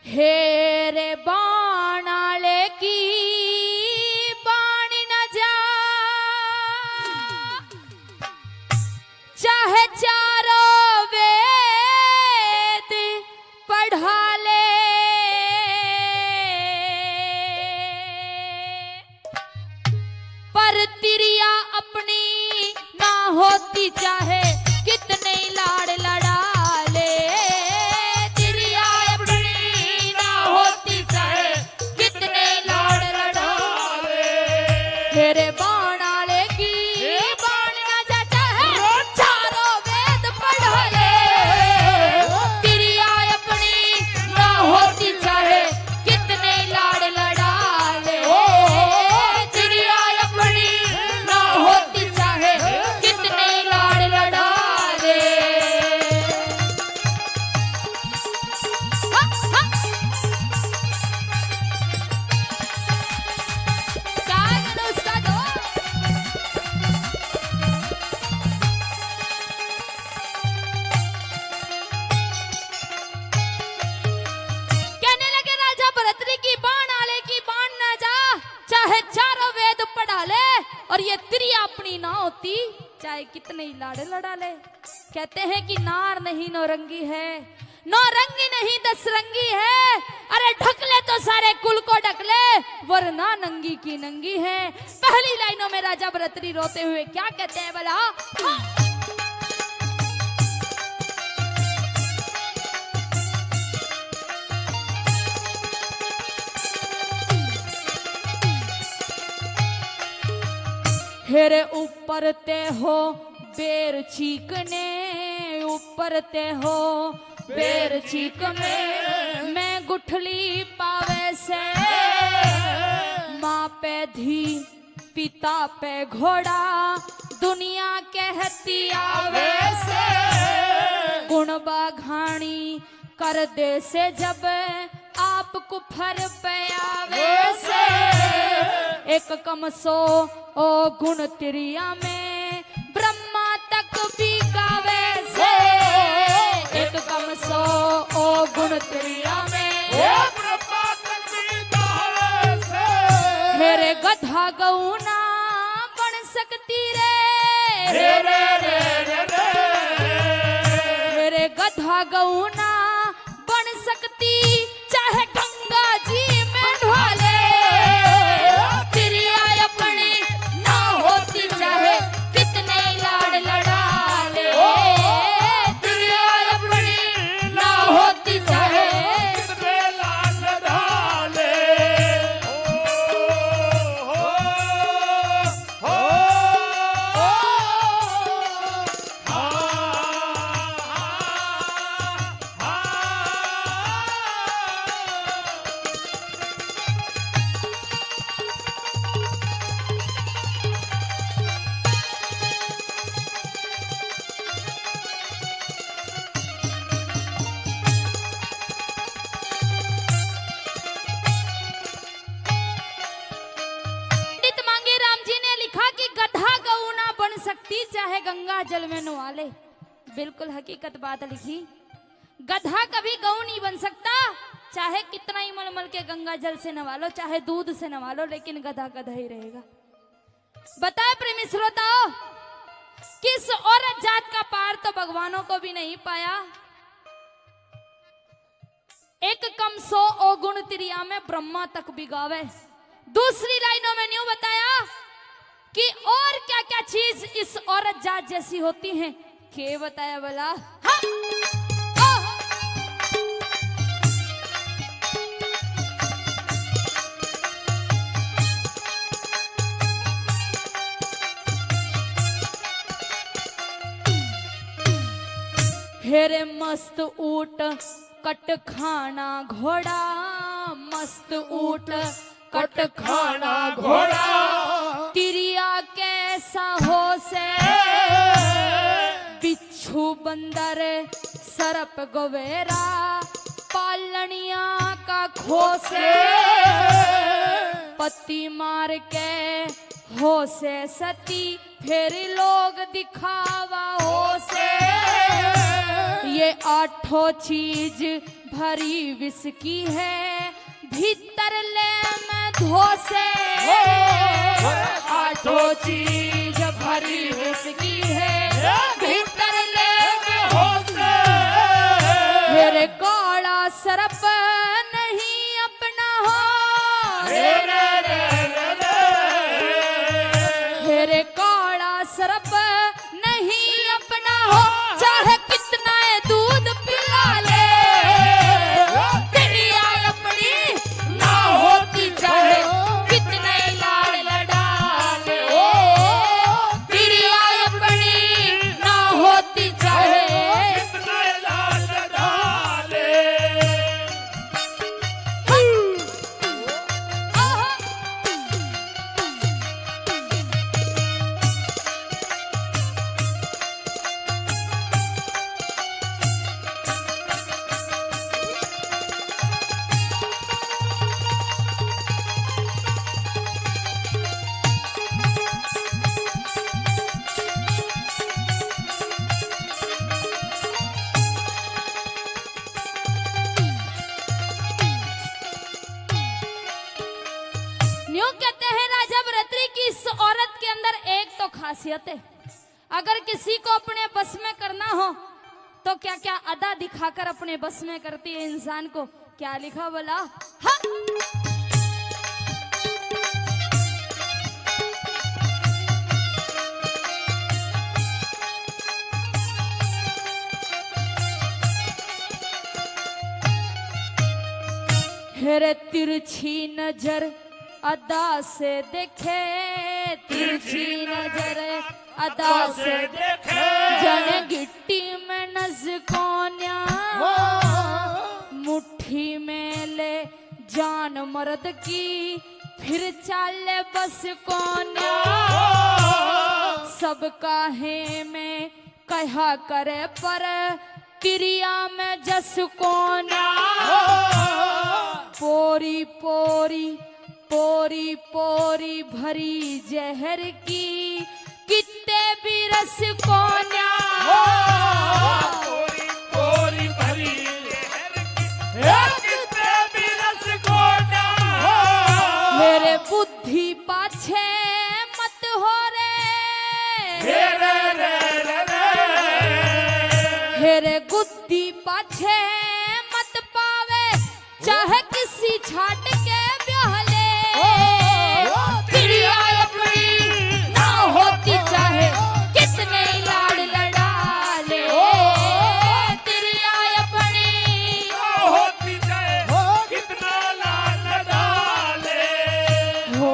हेरे बाणाले की बाणी न जा, चाहे चारों वेद पढ़ा ले, पर तिरिया अपनी ना होती चाहे कितने लाड़ लड़ा ले, तिरिया अपनी ना होती चाहे कितने लाड़ लड़ा ले। तेरे बाणाले की बाण ना जा, चाहे चारों वेद पढ़ा ले, तिरिया अपनी ना होती चाहे कितने लाड़ लड़ा ले, तिरिया अपनी ना होती चाहे कितने लाड़ लड़ा ले। कहने लगे राजा भरतरी की बाण आले की बाण ना जा, चाहे चारों वेद पढ़ा ले, और ये तिरिया अपनी ना होती चाहे कितने ही लाड़ लड़ा ले। कहते हैं कि नार नहीं नौरंगी है, नौरंगी नहीं दसरंगी है, अरे ढक ले तो सारे कुल को ढक ले, वरना नंगी की नंगी है। पहली लाइनों में राजा भरतरी रोते हुए क्या कहते हैं भला? हेरे ऊपर ते हो बेर चीकने, ऊपर ते हो बेर चीक में, मैं गुठली पावे से, माँ पे धी पिता पे घोड़ा, दुनिया कहती आवे से, गुण बाघानी कर दे से, जब आप कुफर पे आवे से, एक कम सो ओ गुण तिरिया में, ब्रह्मा तक भी गावे से, एक कम सो ओ गुण तिरिया में, ब्रह्मा तक भी गावे से, मेरे गधा गौना बन सकती रे, रे रे रे रे रे, मेरे गधा गौना बन सकती, चाहे गंगा जी में ढाले, तिरिया अपनी ना होती चाहे कितने लाड़ लड़ा ले, तिरिया अपनी ना होती चाहे कितने लाड़ डाले। पंडित मांगे राम जी ने लिखा कि गधा गऊ ना बन सकती चाहे गंगा जल में नहा ले। बिल्कुल हकीकत बात लिखी, गधा कभी गऊ नहीं बन सकता, चाहे कितना ही मलमल के गंगा जल से नवा लो, चाहे दूध से नवा लो, लेकिन गधा गधा ही रहेगा। बताए प्रेमी श्रोताओ, किस औरत जात का पार तो भगवानों को भी नहीं पाया। एक कम सो ओ गुण तिरिया में, ब्रह्मा तक भी गावे। दूसरी लाइनों में न्यू बताया कि और क्या क्या चीज इस औरत जात जैसी होती हैं, के बताया बोला? हेरे मस्त ऊट कट खाना घोड़ा, मस्त ऊट कट खाना घोड़ा, तिरिया कैसा हो से, बिच्छू बंदर सरप गोवेरा, पालनिया का खोसे, पत्ती मार के हो से सती, फिर लोग दिखावा हो से, ये आठों चीज भरी विस्की है भीतर ले में धोसे आठो चीज भरी विस्की है भीतर ले में होसे मेरे काला सरप नहीं अपना हो मेरे काला सरप नहीं अपना हो चाहे कितना दूध पिला ले तेरी आय अपनी ना होती चाहे कितने लाड़ लड़ा ले तेरी आय अपनी ना होती चाहे कितने लाड़ लड़ा ले न्यू कहते हैं राजा बरतरी की इस औरत के अंदर एक तो खासियत है, अगर किसी को अपने बस में करना हो तो क्या क्या अदा दिखाकर अपने बस में करती है इंसान को। क्या लिखा बोला हाँ। हेरे तिरछी नजर अदा से देखे तिरछी नजर अदा से देखे जन गिट्टी में नज़कोन्या मुट्ठी में ले जान मर्द की फिर चाले बस कोन्या सब काहे में कहा करे पर क्रिया में जस कोन्या पोरी पोरी पोरी पोरी भरी जहर की कितने भी रस कोन्या कोरी कोरी भरी कितने भी रस कोना मेरे बुद्धि पाछे मत हो रे मेरे बुद्धि पाछे मत पावे चाहे किसी छाट के ब्याहले तेरी आय अपनी ना होती चाहे कितने लाड़ लड़ा ले तेरी आय अपनी होती जाए कितना लाल डाले हो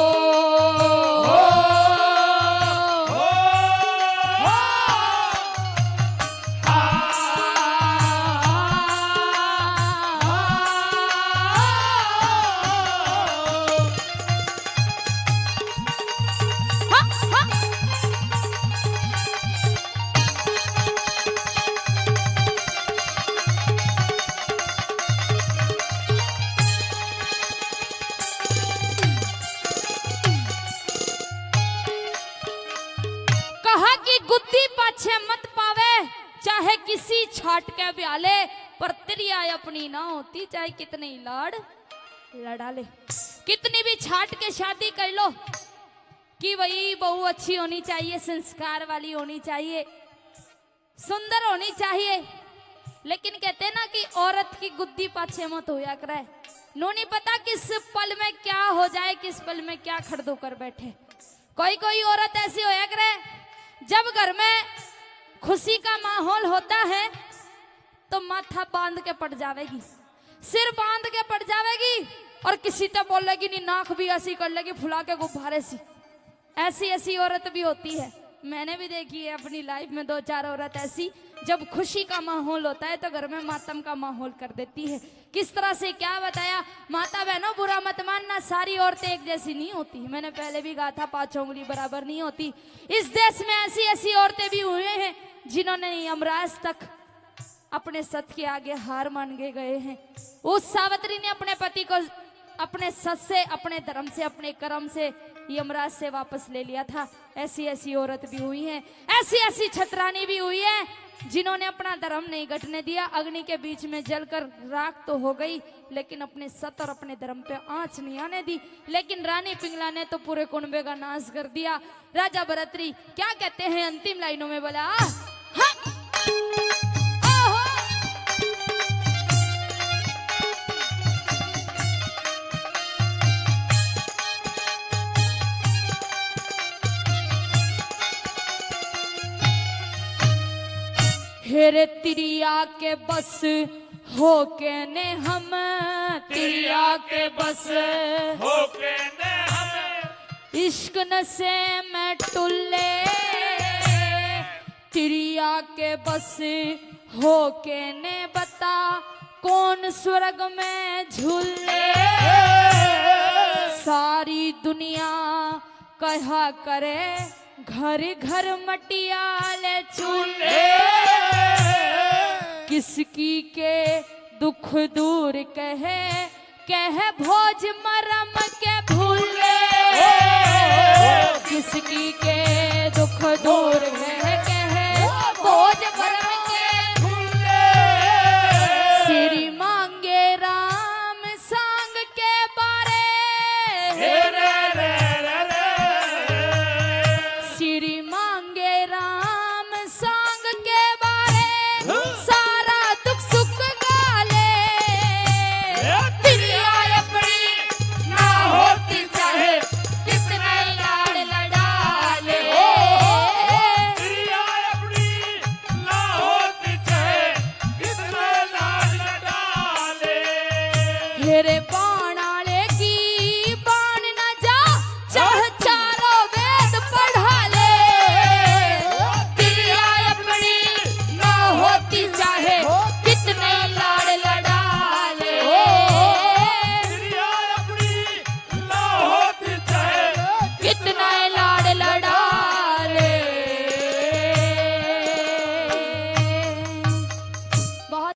कहा कि गुद्दी पाछे मत पावे चाहे किसी छाट के ब्याले पर तेरी आय अपनी ना होती चाहे कितने ही लाड़ लड़ा ले कितनी भी छाट के शादी कर लो कि वही बहू अच्छी होनी चाहिए संस्कार वाली होनी चाहिए सुंदर होनी चाहिए लेकिन कहते ना कि औरत की गुद्दी पाछे मत होया करे नो नहीं पता किस पल में क्या हो जाए किस पल में क्या खड़दो कर बैठे कोई कोई औरत ऐसी होया करे जब घर में खुशी का माहौल होता है तो माथा बांध के पड़ जावेगी सिर बांध के पड़ जावेगी और किसी तो बोलेगी नहीं नाक भी ऐसी कर लेगी फुला के गुब्बारे सी ऐसी ऐसी औरत भी होती है मैंने भी देखी है अपनी लाइफ में 2-4 औरत ऐसी जब खुशी का माहौल होता है तो घर में मातम का माहौल कर देती है किस तरह से क्या बताया माता बहनों बुरा मत मानना सारी औरतें एक जैसी नहीं होती मैंने पहले भी कहा था 5 उंगली बराबर नहीं होती इस देश में ऐसी ऐसी औरतें भी हुए हैं जिन्होंने यमराज तक अपने सत के आगे हार मान के गए हैं उस सावित्री ने अपने पति को अपने सस से, अपने धर्म से, अपने कर्म से यमराज से वापस ले लिया था। ऐसी ऐसी औरत भी हुई है, ऐसी ऐसी छतरानी भी हुई है जिन्होंने अपना धर्म नहीं घटने दिया। अग्नि के बीच में जलकर राख तो हो गई, लेकिन अपने सत और अपने धर्म पे आंच नहीं आने दी। लेकिन रानी पिंगला ने तो पूरे कुनबे का नाश कर दिया। राजा भरतरी क्या कहते हैं अंतिम लाइनों में, बोला हेरे तिरिया के बस हो के ने हम, तिरिया के बस हो के ने हम, इश्क नशे में टुल्ले, तिरिया के बस हो के ने बता कौन स्वर्ग में झूले। सारी दुनिया कहा करे घर घर मटियाले चूल्हे, किसकी के दुख दूर कहे कहे भोज मरम के भूले, किसकी के दुख दूर कहे भोज मरम के भूले। श्री मांगे राम सांग के बारे, श्री मांगे राम सांग के बारे, सारा दुख सुख गाले। तिरिया अपनी ना होती चाहे कितने लाड़ लड़ाले, तिरिया अपनी ना होती चाहे कितने लाड़ लड़ाले। हेरे